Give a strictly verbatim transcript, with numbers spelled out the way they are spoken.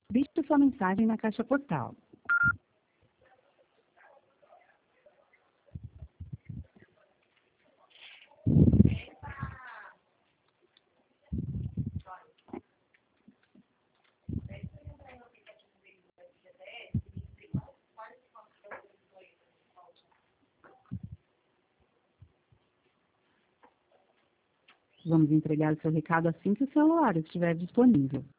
Digite sua mensagem na caixa postal. Vamos entregar o seu recado assim que o celular estiver disponível.